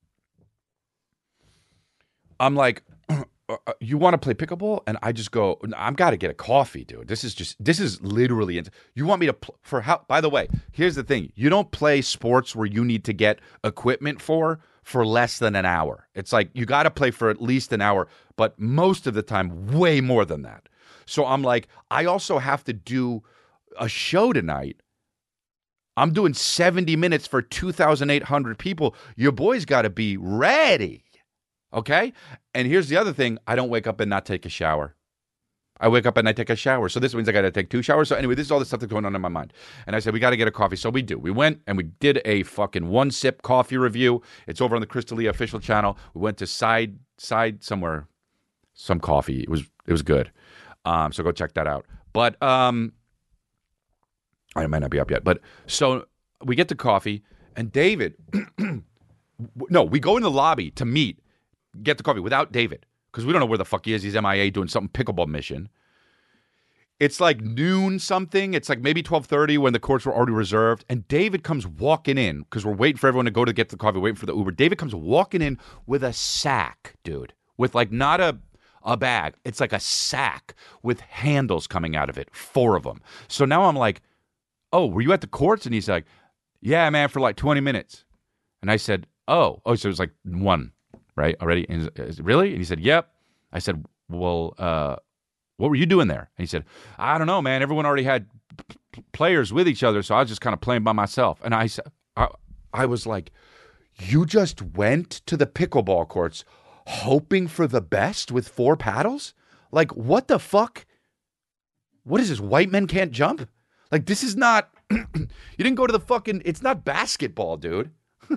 I'm like, you want to play pickleball? And I just go, I've got to get a coffee, dude. This is just, this is literally, you want me to, pl- for how, by the way, here's the thing. You don't play sports where you need to get equipment for, for less than an hour. It's like, you got to play for at least an hour, but most of the time, way more than that. So I'm like, I also have to do a show tonight. I'm doing seventy minutes for two thousand eight hundred people. Your boy's got to be ready. Okay? And here's the other thing. I don't wake up and not take a shower. I wake up and I take a shower. So this means I got to take two showers. So anyway, this is all the stuff that's going on in my mind. And I said, we got to get a coffee. So we do. We went and we did a fucking one-sip coffee review. It's over on the Crystalia official channel. We went to side, side somewhere, some coffee. It was, it was good. Um, so go check that out. But um, I might not be up yet. But so we get to coffee, and David, no, we go in the lobby to meet, get the coffee without David, because we don't know where the fuck he is. He's M I A doing some pickleball mission. It's like noon something. It's like maybe twelve thirty when the courts were already reserved. And David comes walking in, because we're waiting for everyone to go to get the coffee, waiting for the Uber. David comes walking in with a sack, dude, with like not a... a bag. It's like a sack with handles coming out of it, four of them. So now I'm like, oh, were you at the courts? And he's like, yeah, man, for like twenty minutes. And I said, oh, oh, so it was like one, right, already? And he's, really? And he said, yep. I said, well, uh, what were you doing there? And he said, I don't know, man. Everyone already had p- p- players with each other, so I was just kind of playing by myself. And I said, I, I was like, you just went to the pickleball courts hoping for the best with four paddles? Like, what the fuck? What is this? White men can't jump? Like, this is not, you didn't go to the fucking, it's not basketball, dude.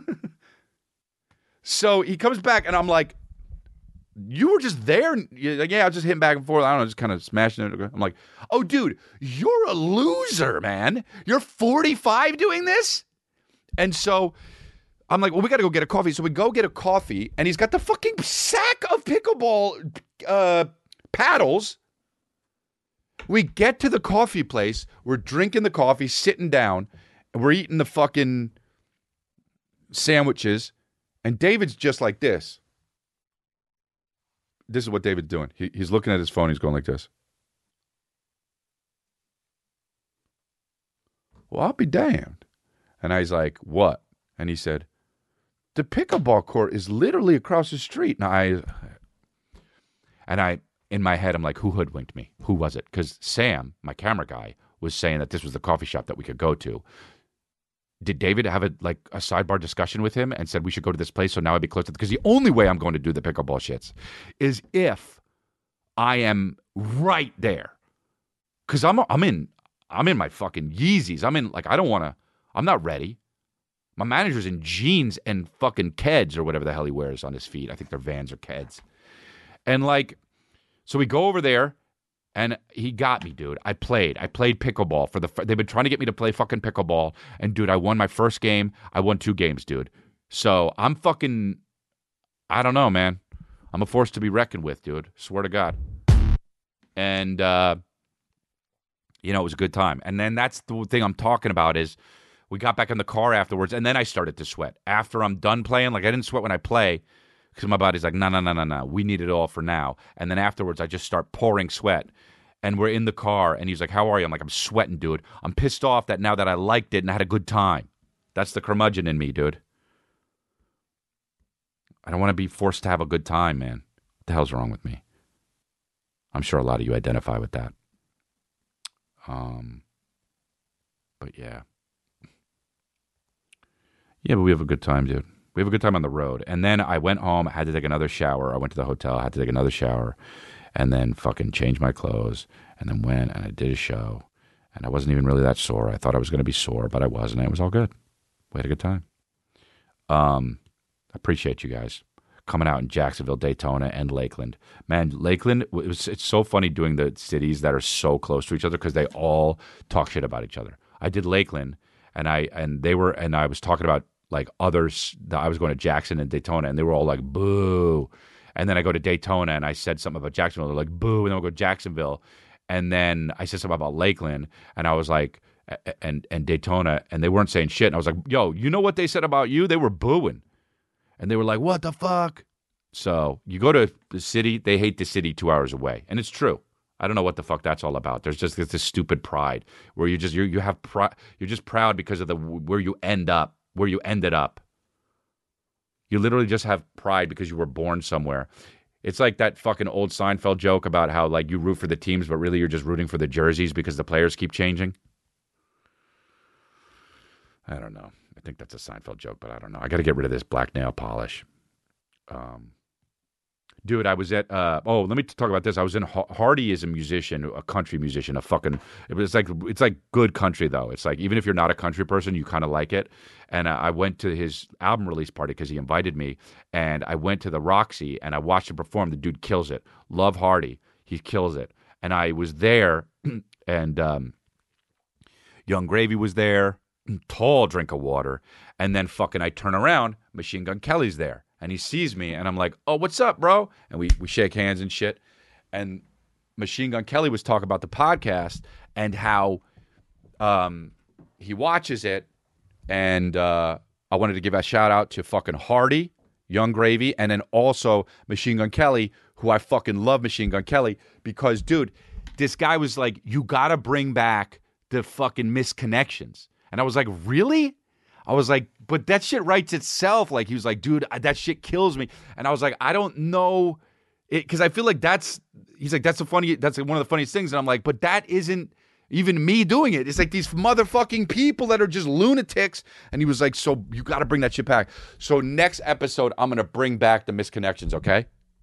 So he comes back and I'm like, you were just there. You're like, yeah, I was just hitting back and forth. I don't know, just kind of smashing it. I'm like, oh, dude, you're a loser, man. You're forty-five doing this? And so I'm like, well, we got to go get a coffee. So we go get a coffee, and he's got the fucking sack of pickleball uh, paddles. We get to the coffee place. We're drinking the coffee, sitting down, and we're eating the fucking sandwiches. And David's just like this. This is what David's doing. He, he's looking at his phone. He's going like this. Well, I'll be damned. And I was like, what? And he said, the pickleball court is literally across the street. And I, and I, in my head, I'm like, who hoodwinked me? Who was it? Because Sam, my camera guy, was saying that this was the coffee shop that we could go to. Did David have a like a sidebar discussion with him and said we should go to this place so now I'd be close to it? Because the only way I'm going to do the pickleball shits is if I am right there. Because I'm I'm in I'm in my fucking Yeezys. I'm in like I don't want to. I'm not ready. My manager's in jeans and fucking Keds or whatever the hell he wears on his feet. I think they're Vans or Keds. And like, so we go over there. And he got me, dude. I played. I played pickleball for the. They've been trying to get me to play fucking pickleball, and dude, I won my first game. I won two games, dude. So I'm fucking. I don't know, man. I'm a force to be reckoned with, dude. Swear to God. And uh, you know, it was a good time. And then that's the thing I'm talking about is we got back in the car afterwards, and then I started to sweat after I'm done playing. Like I didn't sweat when I play. Because my body's like, no, no, no, no, no. We need it all for now. And then afterwards, I just start pouring sweat. And we're in the car, and he's like, how are you? I'm like, I'm sweating, dude. I'm pissed off that now that I liked it and I had a good time. That's the curmudgeon in me, dude. I don't want to be forced to have a good time, man. What the hell's wrong with me? I'm sure a lot of you identify with that. Um, But yeah. Yeah, but we have a good time, dude. We have a good time on the road. And then I went home, I had to take another shower. I went to the hotel, I had to take another shower, and then fucking change my clothes, and then went and I did a show. And I wasn't even really that sore. I thought I was going to be sore, but I wasn't. It was all good. We had a good time. Um, I appreciate you guys coming out in Jacksonville, Daytona, and Lakeland. Man, Lakeland, it was, it's so funny doing the cities that are so close to each other because they all talk shit about each other. I did Lakeland, and I and they were, and I was talking about like others that I was going to Jackson and Daytona, and they were all like, boo. And then I go to Daytona, and I said something about Jacksonville. They're like, boo. And then we'll go to Jacksonville. And then I said something about Lakeland, and I was like, and and Daytona, and they weren't saying shit. And I was like, yo, you know what they said about you? They were booing. And they were like, what the fuck? So you go to the city, they hate the city two hours away. And it's true. I don't know what the fuck that's all about. There's just this stupid pride where you just, you you have pride, you're just proud because of the where you end up. Where you ended up. You literally just have pride because you were born somewhere. It's like that fucking old Seinfeld joke about how like you root for the teams, but really you're just rooting for the jerseys because the players keep changing. I don't know. I think that's a Seinfeld joke, but I don't know. I got to get rid of this black nail polish. Um, dude, I was at, uh, oh, let me talk about this. I was in, Hardy is a musician, a country musician, a fucking, it was like, it's like good country though. It's like, even if you're not a country person, you kind of like it. And uh, I went to his album release party because he invited me, and I went to the Roxy and I watched him perform. The dude kills it. Love Hardy. He kills it. And I was there and, um, Young Gravy was there, tall drink of water. And then fucking I turn around, Machine Gun Kelly's there. And he sees me, and I'm like, oh, what's up, bro? And we, we shake hands and shit. And Machine Gun Kelly was talking about the podcast and how um, he watches it. And uh, I wanted to give a shout out to fucking Hardy, Young Gravy, and then also Machine Gun Kelly, who I fucking love Machine Gun Kelly because, dude, this guy was like, you got to bring back the fucking misconnections. And I was like, really? I was like, but that shit writes itself. Like, he was like, dude, that shit kills me. And I was like, I don't know. Because I feel like that's, he's like, that's the funny, that's one of the funniest things. And I'm like, but that isn't even me doing it. It's like these motherfucking people that are just lunatics. And he was like, so you got to bring that shit back. So next episode, I'm going to bring back the misconnections, okay?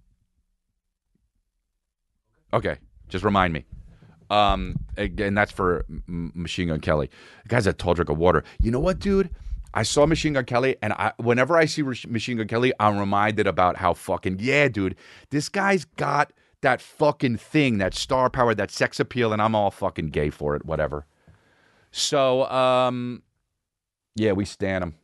Okay, just remind me. Um, and that's for M- Machine Gun Kelly. The guy's a tall drink of water. You know what, dude? I saw Machine Gun Kelly, and I, whenever I see Machine Gun Kelly, I'm reminded about how fucking, yeah, dude, this guy's got that fucking thing, that star power, that sex appeal, and I'm all fucking gay for it, whatever. So, um, yeah, we stan him.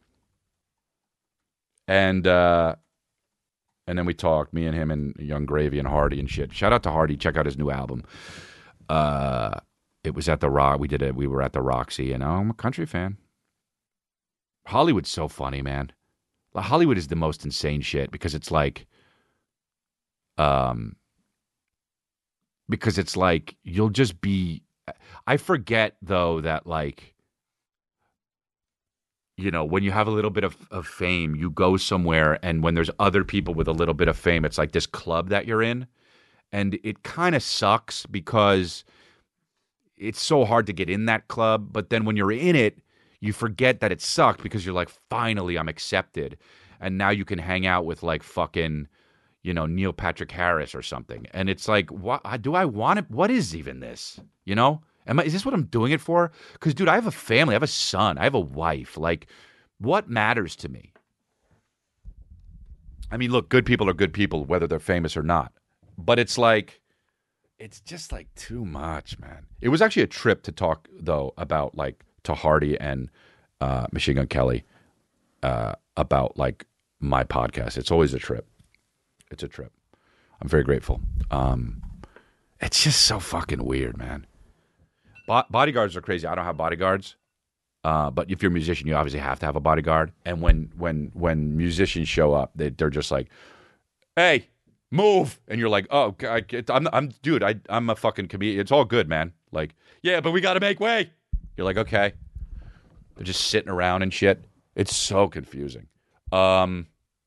And, uh, and then we talked, me and him and Young Gravy and Hardy and shit. Shout out to Hardy. Check out his new album. Uh, it was at the Rock. We did it. We were at the Roxy, and I'm a country fan. Hollywood's so funny, man. Hollywood is the most insane shit because it's like, um, because it's like you'll just be. I forget though that like, you know, when you have a little bit of, of fame, you go somewhere, and when there's other people with a little bit of fame, it's like this club that you're in, and it kind of sucks because it's so hard to get in that club. But then when you're in it, you forget that it sucked because you're like, finally, I'm accepted. And now you can hang out with like fucking, you know, Neil Patrick Harris or something. And it's like, what do I want it? What is even this? You know, am I, is this what I'm doing it for? Because, dude, I have a family. I have a son. I have a wife. Like, what matters to me? I mean, look, good people are good people, whether they're famous or not. But it's like, it's just like too much, man. It was actually a trip to talk, though, about like, to Hardy and uh, Machine Gun Kelly uh, about like my podcast. It's always a trip. It's a trip. I'm very grateful. Um, it's just so fucking weird, man. Bo- bodyguards are crazy. I don't have bodyguards, uh, but if you're a musician, you obviously have to have a bodyguard. And when when when musicians show up, they, they're just like, "Hey, move!" And you're like, "Oh, I, I'm I'm dude. I I'm a fucking comedian. It's all good, man. Like, yeah, but we got to make way." You're like, okay. They're just sitting around and shit. It's so confusing. Um,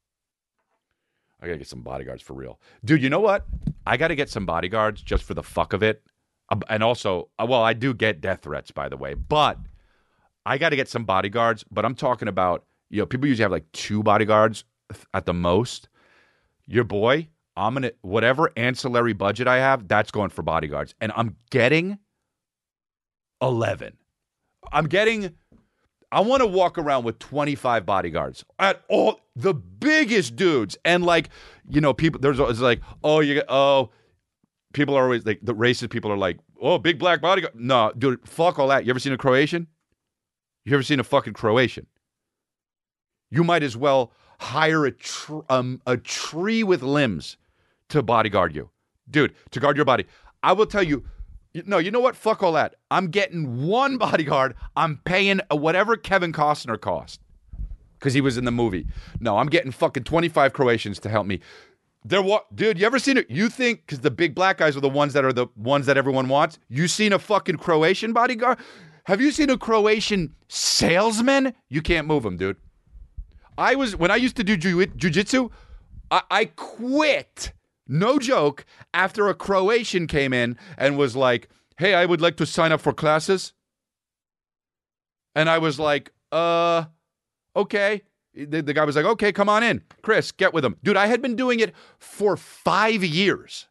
I gotta get some bodyguards for real. Dude, you know what? I gotta get some bodyguards just for the fuck of it. Um, and also, uh, well, I do get death threats, by the way. But I gotta get some bodyguards. But I'm talking about, you know, people usually have like two bodyguards at the most. Your boy, I'm gonna, whatever ancillary budget I have, that's going for bodyguards. And I'm getting eleven. I'm getting, I want to walk around with twenty-five bodyguards at all, the biggest dudes. And like, you know, people, there's it's like, oh, you get, oh, people are always like, the racist people are like, oh, big black bodyguard. No, dude, fuck all that. You ever seen a Croatian? You ever seen a fucking Croatian? You might as well hire a, tr- um, a tree with limbs to bodyguard you. Dude, to guard your body. I will tell you, no, you know what? Fuck all that. I'm getting one bodyguard. I'm paying whatever Kevin Costner cost because he was in the movie. No, I'm getting fucking twenty-five Croatians to help me. They're what, dude? You ever seen it? You think because the big black guys are the ones that are the ones that everyone wants? You seen a fucking Croatian bodyguard? Have you seen a Croatian salesman? You can't move him, dude. I was when I used to do jiu- jiu-jitsu, I, I quit. No joke, after a Croatian came in and was like, hey, I would like to sign up for classes. And I was like, uh, okay. The, the guy was like, okay, come on in. Chris, get with him. Dude, I had been doing it for five years.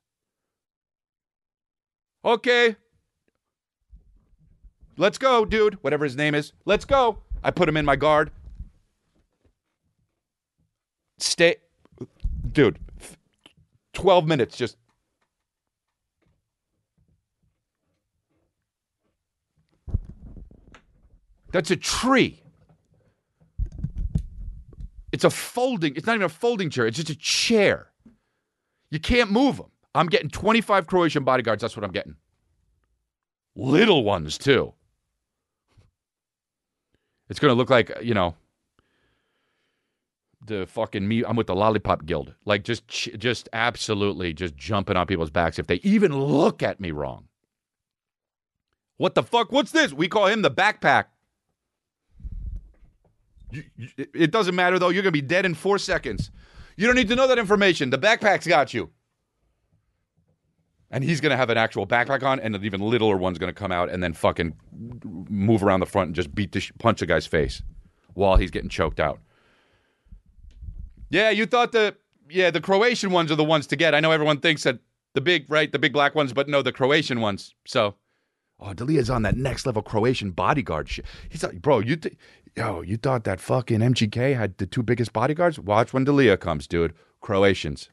Okay. Let's go, dude. Whatever his name is. Let's go. I put him in my guard. Stay. Dude. twelve minutes, just. That's a tree. It's a folding, it's not even a folding chair, it's just a chair. You can't move them. I'm getting twenty-five Croatian bodyguards, that's what I'm getting. Little ones, too. It's going to look like, you know, the fucking me. I'm with the Lollipop Guild. Like, just, just absolutely just jumping on people's backs if they even look at me wrong. What the fuck? What's this? We call him the backpack. You, you, it doesn't matter, though. You're going to be dead in four seconds. You don't need to know that information. The backpack's got you. And he's going to have an actual backpack on, and an even littler one's going to come out and then fucking move around the front and just beat the sh- punch a guy's face while he's getting choked out. Yeah, you thought the yeah the Croatian ones are the ones to get. I know everyone thinks that the big right the big black ones, but no, the Croatian ones. So, oh, Delia's on that next level Croatian bodyguard shit. He's like, bro, you th- yo, you thought that fucking M G K had the two biggest bodyguards? Watch when Delia comes, dude. Croatians.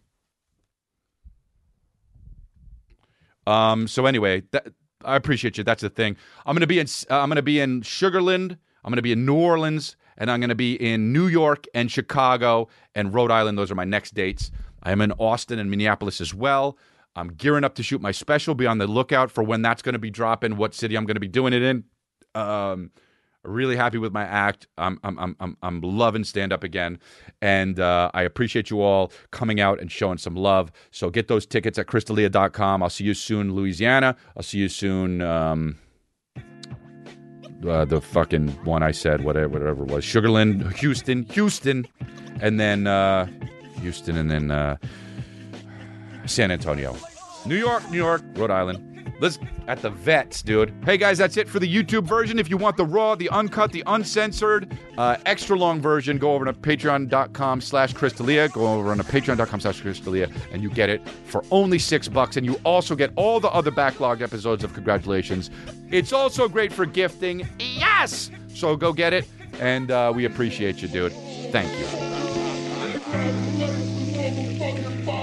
Um. So anyway, that, I appreciate you. That's the thing. I'm gonna be in. Uh, I'm gonna be in Sugarland. I'm gonna be in New Orleans, and I'm gonna be in New York and Chicago and Rhode Island. Those are my next dates. I am in Austin and Minneapolis as well. I'm gearing up to shoot my special. Be on the lookout for when that's gonna be dropping. What city I'm gonna be doing it in. Um. Really happy with my act. I'm I'm I'm I'm I'm loving stand up again, and uh, I appreciate you all coming out and showing some love. So get those tickets at chris d'elia dot com. I'll see you soon, Louisiana. I'll see you soon. Um, uh, the fucking one I said, whatever whatever it was, Sugarland, Houston, Houston, and then uh, Houston, and then uh, San Antonio, New York, New York, Rhode Island. Let's at the vets, dude. Hey, guys, that's it for the YouTube version. If you want the raw, the uncut, the uncensored, uh, extra long version, go over to patreon.com slash Chris D'Elia. Go over to patreon.com slash Chris D'Elia, and you get it for only six bucks. And you also get all the other backlogged episodes of Congratulations. It's also great for gifting. Yes! So go get it, and uh, we appreciate you, dude. Thank you.